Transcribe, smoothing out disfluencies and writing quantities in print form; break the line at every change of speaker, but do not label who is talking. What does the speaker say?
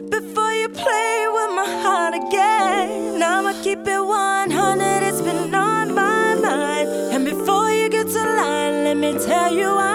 before you play with my heart again. I'ma keep it 100, it's been on my mind. And before you get to line, let me tell you